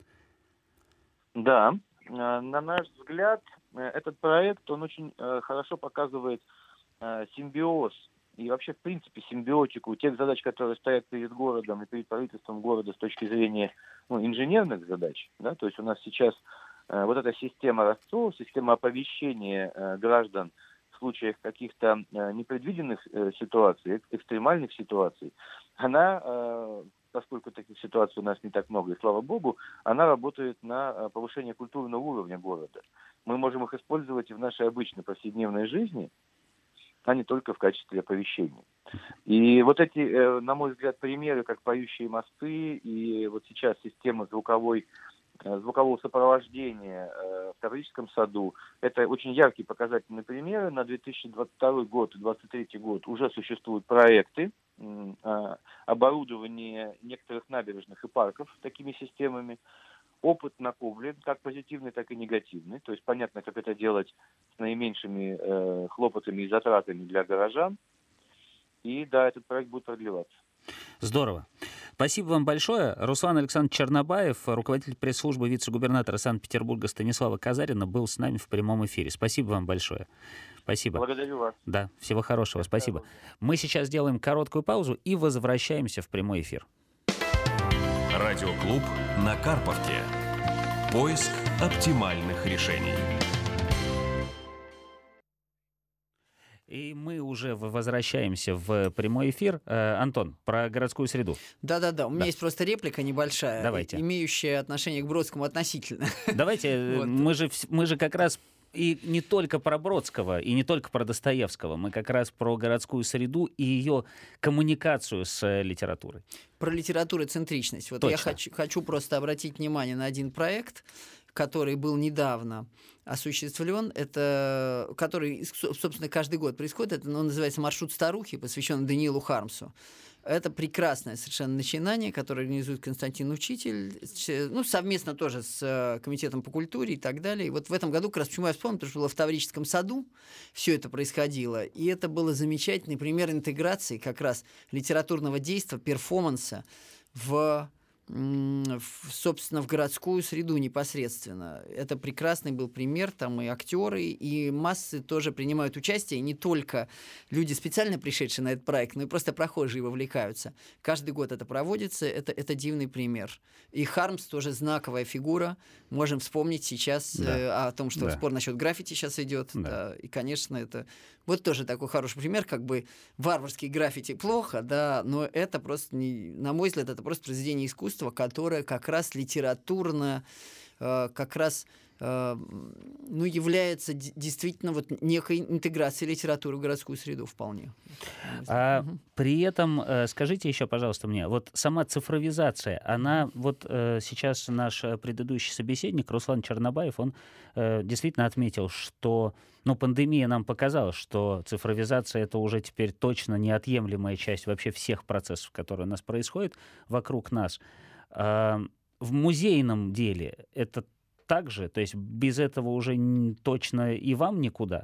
S6: Да, на наш взгляд, этот проект, он очень хорошо показывает симбиоз и вообще, в принципе, симбиотику тех задач, которые стоят перед городом и перед правительством города с точки зрения ну, инженерных задач. Да? То есть у нас сейчас вот эта система РОСЦО, система оповещения граждан в случаях каких-то непредвиденных ситуаций, экстремальных ситуаций, она... поскольку таких ситуаций у нас не так много, и слава богу, она работает на повышение культурного уровня города. Мы можем их использовать и в нашей обычной повседневной жизни, а не только в качестве оповещения. И вот эти, на мой взгляд, примеры, как «Поющие мосты», и вот сейчас система звуковой, звукового сопровождения в Таврическом саду, это очень яркие показательные примеры. На две тысячи двадцать второй год и две тысячи двадцать третий год уже существуют проекты оборудование некоторых набережных и парков такими системами. Опыт накоплен, как позитивный, так и негативный. То есть понятно, как это делать с наименьшими э, хлопотами и затратами для горожан. И да, этот проект будет продлеваться.
S2: Здорово. Спасибо вам большое. Руслан Александрович Чернобаев, руководитель пресс-службы вице-губернатора Санкт-Петербурга Станислава Казарина, был с нами в прямом эфире. Спасибо вам большое. Спасибо.
S6: Благодарю вас.
S2: Да, всего хорошего. Спасибо. Мы сейчас сделаем короткую паузу и возвращаемся в прямой эфир.
S4: Радиоклуб на Карповке. Поиск оптимальных решений.
S2: И мы уже возвращаемся в прямой эфир. Э, Антон, про городскую среду.
S3: Да-да-да, у меня
S2: да.
S3: есть просто реплика небольшая,
S2: Давайте.
S3: Имеющая отношение к Бродскому относительно.
S2: Давайте, вот. мы, же, мы же как раз и не только про Бродского, и не только про Достоевского, мы как раз про городскую среду и ее коммуникацию с литературой.
S3: Про литературоцентричность. Вот
S2: Точно.
S3: я хочу, хочу просто обратить внимание на один проект, который был недавно осуществлен, это, который, собственно, каждый год происходит, это, он называется «Маршрут старухи», посвященный Даниилу Хармсу. Это прекрасное совершенно начинание, которое организует Константин Учитель, ну, совместно тоже с Комитетом по культуре и так далее. И вот в этом году, как раз почему я вспомнил, потому что было в Таврическом саду все это происходило, и это было замечательный пример интеграции как раз литературного действия, перформанса в собственно, в городскую среду непосредственно. Это прекрасный был пример, там и актеры, и массы тоже принимают участие, не только люди, специально пришедшие на этот проект, но и просто прохожие вовлекаются. Каждый год это проводится, это, это дивный пример. И Хармс тоже знаковая фигура, можем вспомнить сейчас да. э, о том, что да. спор насчет граффити сейчас идет, да. Да, и, конечно, это вот тоже такой хороший пример, как бы варварский граффити плохо, да, но это просто, не, на мой взгляд, это просто произведение искусства, которое как раз литературно, э, как раз э, ну, является д- действительно вот некой интеграцией литературы в городскую среду вполне.
S2: А угу. При этом э, скажите еще, пожалуйста, мне, вот сама цифровизация, она вот э, сейчас наш предыдущий собеседник Руслан Чернобаев, он э, действительно отметил, что ну, пандемия нам показала, что цифровизация — это уже теперь точно неотъемлемая часть вообще всех процессов, которые у нас происходят вокруг нас. А в музейном деле это так же? То есть без этого уже точно и вам никуда?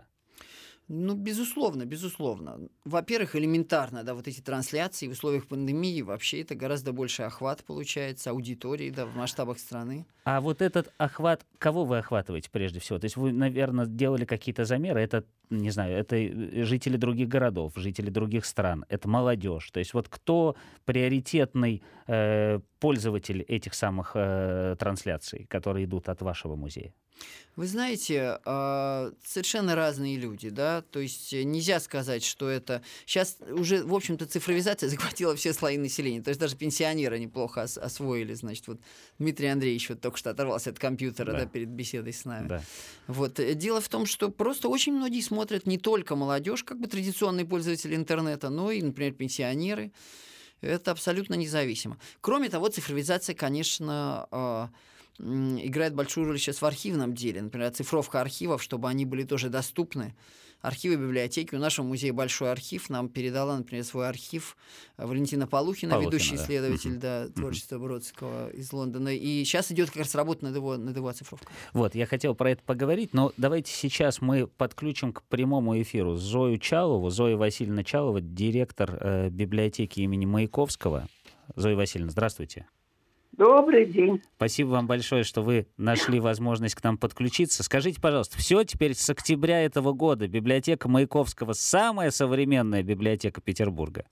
S3: Ну, безусловно, безусловно. Во-первых, элементарно, да, вот эти трансляции в условиях пандемии, вообще это гораздо больше охват получается, аудитории, да, в масштабах страны.
S2: А вот этот охват, кого вы охватываете прежде всего? То есть вы, наверное, делали какие-то замеры, это, не знаю, это жители других городов, жители других стран, это молодежь. То есть вот кто приоритетный э, пользователь этих самых э, трансляций, которые идут от вашего музея?
S3: Вы знаете, совершенно разные люди, да, то есть нельзя сказать, что это... Сейчас уже, в общем-то, цифровизация захватила все слои населения, то есть даже пенсионеры неплохо ос- освоили, значит, вот Дмитрий Андреевич вот только что оторвался от компьютера, да, да перед беседой с нами. Да. Вот. Дело в том, что просто очень многие смотрят, не только молодежь, как бы традиционные пользователи интернета, но и, например, пенсионеры. Это абсолютно независимо. Кроме того, цифровизация, конечно... играет большую роль сейчас в архивном деле. Например, оцифровка архивов, чтобы они были тоже доступны. Архивы, библиотеки. У нашего музея большой архив. Нам передала, например, свой архив Валентина Полухина, Полухина ведущий да. исследователь да, творчества Бродского из Лондона. И сейчас идет как раз работа над его, над его оцифровкой.
S2: Вот, я хотел про это поговорить, но давайте сейчас мы подключим к прямому эфиру Зою Чалову. Зоя Васильевна Чалова, директор э, библиотеки имени Маяковского. Зоя Васильевна, здравствуйте.
S7: Добрый день.
S2: Спасибо вам большое, что вы нашли возможность к нам подключиться. Скажите, пожалуйста, все теперь с октября этого года библиотека Маяковского самая современная библиотека Петербурга?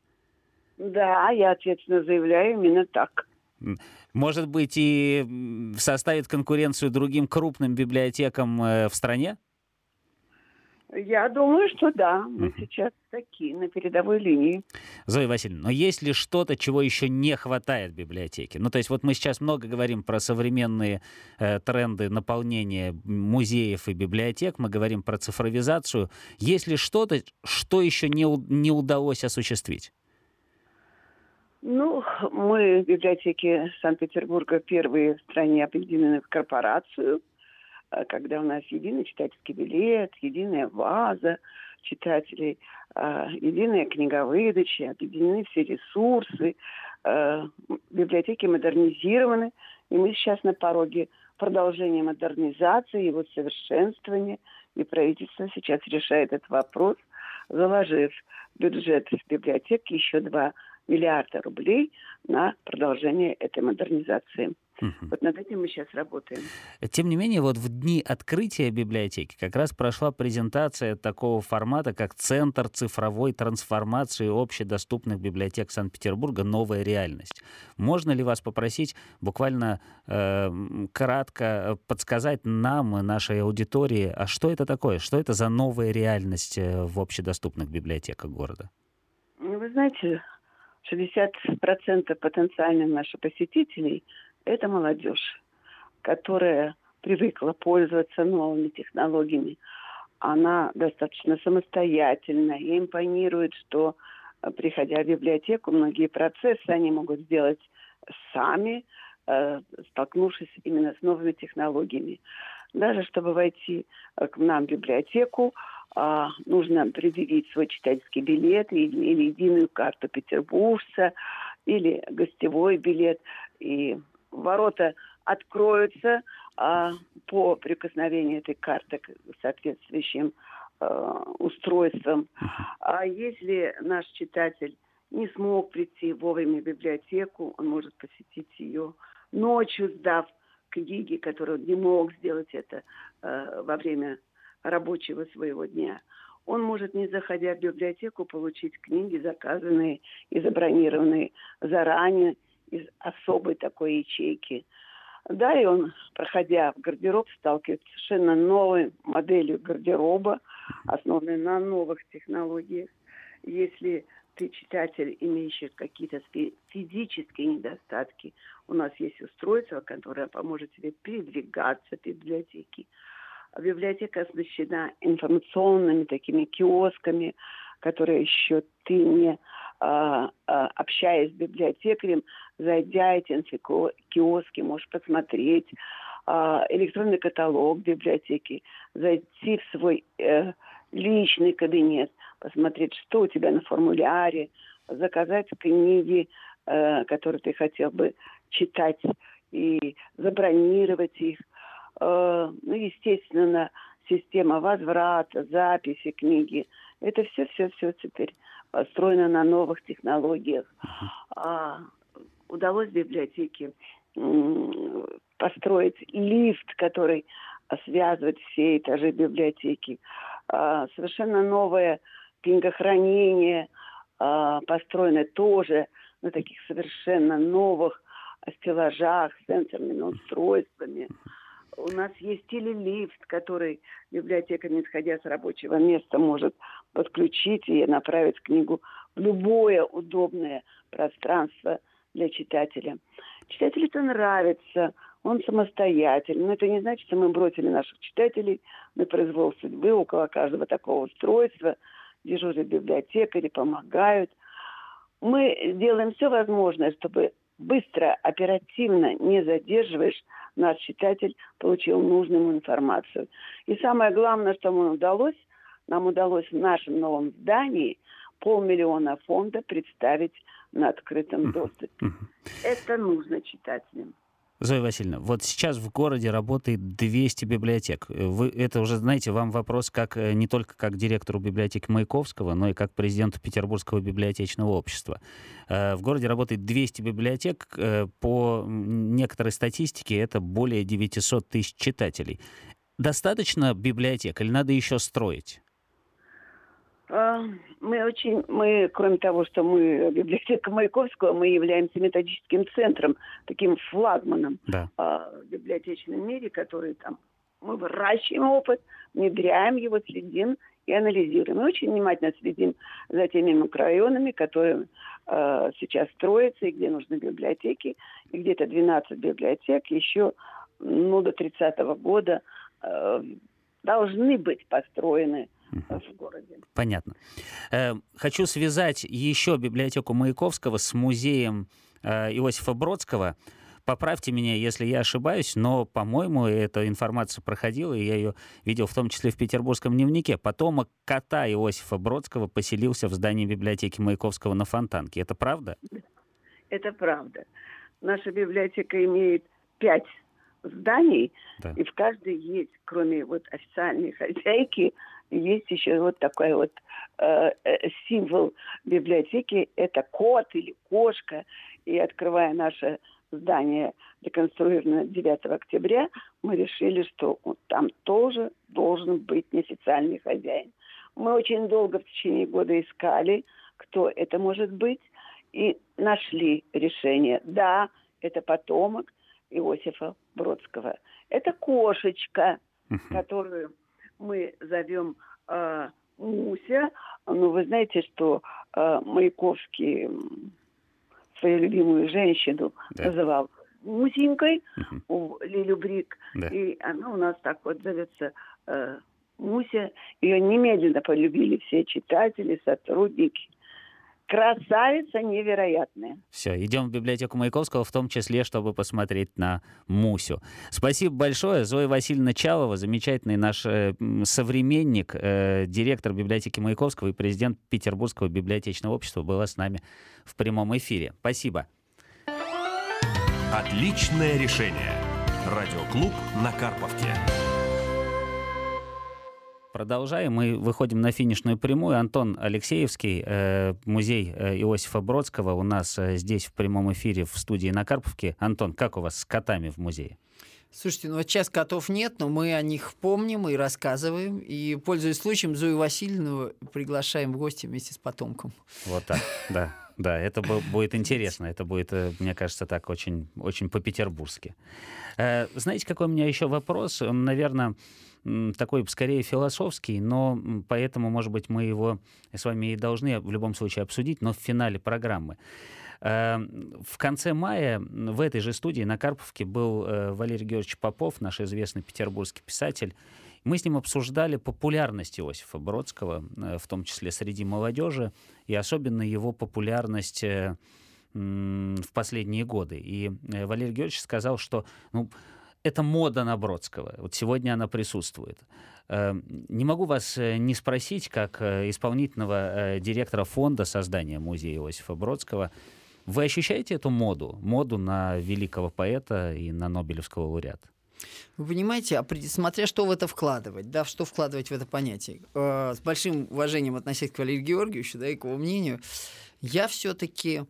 S7: Да, я ответственно заявляю именно так.
S2: Может быть, и составит конкуренцию другим крупным библиотекам в стране?
S7: Я думаю, что да. Мы uh-huh. сейчас такие, на передовой линии.
S2: Зоя Васильевна, но есть ли что-то, чего еще не хватает в библиотеке? Ну, то есть вот мы сейчас много говорим про современные э, тренды наполнения музеев и библиотек, мы говорим про цифровизацию. Есть ли что-то, что еще не, не удалось осуществить?
S7: Ну, мы в библиотеке Санкт-Петербурга первые в стране объединены в корпорацию, когда у нас единый читательский билет, единая база читателей, единая книговыдача, объединены все ресурсы, библиотеки модернизированы, и мы сейчас на пороге продолжения модернизации, его совершенствования, и правительство сейчас решает этот вопрос, заложив в бюджет библиотек еще два миллиарда рублей на продолжение этой модернизации. Uh-huh. Вот над этим мы сейчас работаем.
S2: Тем не менее, вот в дни открытия библиотеки как раз прошла презентация такого формата, как Центр цифровой трансформации общедоступных библиотек Санкт-Петербурга «Новая реальность». Можно ли вас попросить буквально э, кратко подсказать нам и нашей аудитории, а что это такое? Что это за новая реальность в общедоступных библиотеках города?
S7: Вы знаете, шестьдесят процентов потенциальных наших посетителей – это молодежь, которая привыкла пользоваться новыми технологиями. Она достаточно самостоятельна. Ей импонирует, что, приходя в библиотеку, многие процессы они могут сделать сами, столкнувшись именно с новыми технологиями. Даже чтобы войти к нам в библиотеку, нужно предъявить свой читательский билет или, или единую карту петербуржца, или гостевой билет. И ворота откроются а, по прикосновению этой карты к соответствующим а, устройствам. А если наш читатель не смог прийти вовремя в библиотеку, он может посетить ее ночью, сдав книги, которые он не мог сделать это э, во время рабочего своего дня. Он может, не заходя в библиотеку, получить книги, заказанные и забронированные заранее из особой такой ячейки. Да, и он, проходя в гардероб, сталкивается с совершенно новой моделью гардероба, основанной на новых технологиях. Если ты читатель, имеющий какие-то физические недостатки, у нас есть устройство, которое поможет тебе передвигаться в библиотеке. Библиотека оснащена информационными такими киосками, которые еще ты не, а, а, общаясь с библиотекарем, зайдя эти киоски, можешь посмотреть а, электронный каталог библиотеки, зайти в свой э, личный кабинет, посмотреть, что у тебя на формуляре, заказать книги, э, которые ты хотел бы читать, и забронировать их. Э, ну, естественно, система возврата, записи книги. Это все-все-все теперь построено на новых технологиях. А, удалось библиотеке м- построить лифт, который связывает все этажи библиотеки. А, совершенно новое книгохранение а, построено тоже на таких совершенно новых стеллажах с сенсорными устройствами. У нас есть телелифт, который библиотека, не сходя с рабочего места, может подключить и направить книгу в любое удобное пространство для читателя. Читателю это нравится, он самостоятельный. Но это не значит, что мы бросили наших читателей на произвол судьбы. Около каждого такого устройства дежурят библиотекари, помогают. Мы делаем все возможное, чтобы быстро, оперативно, не задерживаешь, наш читатель получил нужную информацию. И самое главное, что нам удалось, нам удалось в нашем новом здании полмиллиона фонда представить на открытом доступе. Это нужно читателям.
S2: Зоя Васильевна, вот сейчас в городе работает двести библиотек. Вы это уже знаете, вам вопрос как не только как директору библиотеки Маяковского, но и как президенту Петербургского библиотечного общества. В городе работает двести библиотек. По некоторой статистике это более девятьсот тысяч читателей. Достаточно библиотек или надо еще строить?
S7: Мы очень, мы, кроме того, что мы библиотека Маяковского, мы являемся методическим центром, таким флагманом
S2: да.
S7: в библиотечном мире, который там, мы выращиваем опыт, внедряем его, следим и анализируем. Мы очень внимательно следим за теми микрорайонами, которые э, сейчас строятся, и где нужны библиотеки, и где-то двенадцать библиотек еще ну, до тридцатого года э, должны быть построены в городе.
S2: Понятно. Хочу связать еще библиотеку Маяковского с музеем Иосифа Бродского. Поправьте меня, если я ошибаюсь, но, по-моему, эта информация проходила, и я ее видел в том числе в Петербургском дневнике. Потомок кота Иосифа Бродского поселился в здании библиотеки Маяковского на Фонтанке. Это правда?
S7: Это правда. Наша библиотека имеет пять зданий, да. И в каждой есть, кроме вот официальной хозяйки, есть еще вот такой вот э, символ библиотеки. Это кот или кошка. И открывая наше здание, реконструированное девятого октября, мы решили, что вот там тоже должен быть неофициальный хозяин. Мы очень долго в течение года искали, кто это может быть, и нашли решение. Да, это потомок Иосифа Бродского. Это кошечка, uh-huh. которую мы зовем э, Муся. Ну, вы знаете, что э, Маяковский свою любимую женщину да. называл Мусенькой, uh-huh. Лилю Брик. Да. И она у нас так вот зовется э, Муся. Ее немедленно полюбили все читатели, сотрудники. Красавица невероятная.
S2: Все, идем в библиотеку Маяковского, в том числе, чтобы посмотреть на Мусю. Спасибо большое. Зоя Васильевна Чалова, замечательный наш э, современник, э, директор библиотеки Маяковского и президент Петербургского библиотечного общества, была с нами в прямом эфире. Спасибо.
S4: Отличное решение. Радиоклуб на Карповке.
S2: Продолжаем. Мы выходим на финишную прямую. Антон Алексеевский, э, музей Иосифа Бродского у нас э, здесь в прямом эфире в студии на Карповке. Антон, как у вас с котами в музее?
S3: Слушайте, ну вот сейчас котов нет, но мы о них помним и рассказываем. И, пользуясь случаем, Зою Васильевну приглашаем в гости вместе с потомком.
S2: Вот так, да. Да, это будет интересно. Это будет, мне кажется, так очень, очень по-петербургски. Знаете, какой у меня еще вопрос? Он, наверное, такой скорее философский, но поэтому, может быть, мы его с вами и должны в любом случае обсудить, но в финале программы. В конце мая в этой же студии на Карповке был Валерий Георгиевич Попов, наш известный петербургский писатель. Мы с ним обсуждали популярность Иосифа Бродского, в том числе среди молодежи, и особенно его популярность в последние годы. И Валерий Георгиевич сказал, что ну, это мода на Бродского. Вот сегодня она присутствует. Не могу вас не спросить, как исполнительного директора фонда создания музея Иосифа Бродского, вы ощущаете эту моду, моду на великого поэта и на Нобелевского лауреата?
S3: Вы понимаете, смотря что в это вкладывать, да, что вкладывать в это понятие. С большим уважением относясь к Валерию Георгиевичу, да, и к его мнению, я все-таки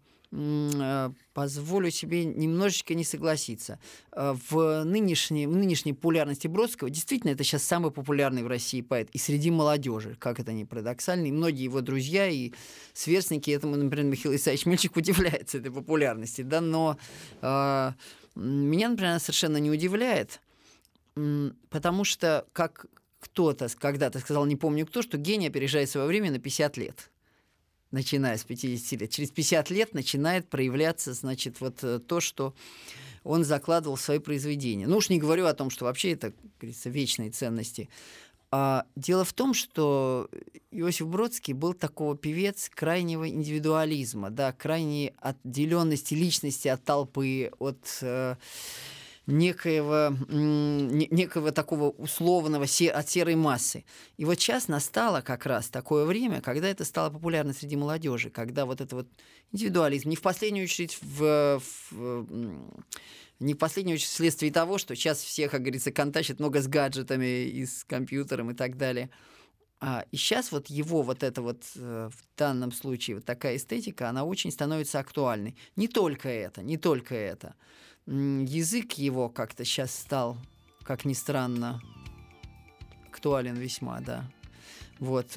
S3: позволю себе немножечко не согласиться. В нынешней, в нынешней популярности Бродского действительно это сейчас самый популярный в России поэт и среди молодежи, как это ни парадоксально. И многие его друзья и сверстники этому, например, Михаил Исаевич Мельчик удивляется этой популярности, да, но э, меня, например, она совершенно не удивляет, потому что, как кто-то когда-то сказал, не помню кто, что гений опережает свое время на пятьдесят лет. Начиная с пятидесяти лет. Через пятьдесят лет начинает проявляться, значит, вот то, что он закладывал в свои произведения. Ну уж не говорю о том, что вообще это, как говорится, вечные ценности. А дело в том, что Иосиф Бродский был такого певец крайнего индивидуализма, да, крайней отделенности личности от толпы, от э, некоего, некого такого условного от серой массы. И вот сейчас настало как раз такое время, когда это стало популярно среди молодежи, когда вот это вот индивидуализм, не в последнюю очередь в, в, не в последнюю очередь вследствие того, что сейчас все, как говорится, контачат много с гаджетами и с компьютером и так далее. А, и сейчас вот его вот это вот в данном случае вот такая эстетика, она очень становится актуальной. Не только это, не только это. Язык его как-то сейчас стал, как ни странно, актуален весьма, да. Вот.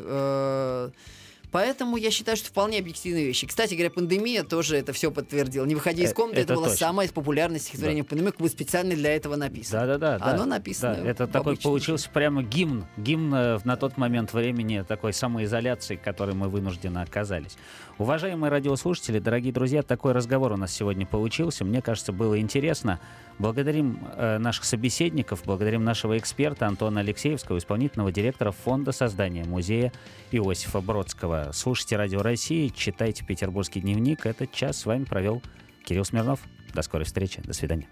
S3: Поэтому я считаю, что вполне объективные вещи. Кстати говоря, пандемия тоже это все подтвердила. «Не выходи из комнаты» — это, это было самое популярное стихотворение да. пандемии, как бы специально для этого написано.
S2: Да-да-да.
S3: Оно
S2: да,
S3: написано.
S2: Да, это такой получился прямо гимн. Гимн на тот момент времени такой самоизоляции, к которой мы вынуждены оказались. Уважаемые радиослушатели, дорогие друзья, такой разговор у нас сегодня получился. Мне кажется, было интересно. Благодарим э, наших собеседников, благодарим нашего эксперта Антона Алексеевского, исполнительного директора фонда создания музея Иосифа Бродского. Слушайте Радио России, читайте «Петербургский дневник». Этот час с вами провел Кирилл Смирнов. До скорой встречи. До свидания.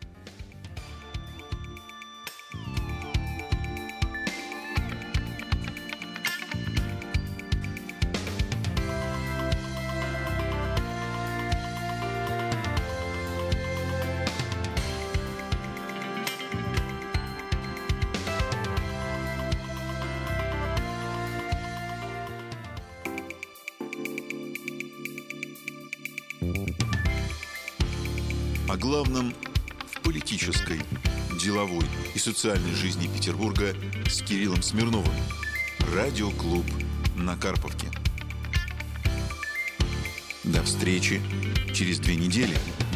S1: О главном в политической, деловой и социальной жизни Петербурга с Кириллом Смирновым. Радиоклуб на Карповке. До встречи через две недели.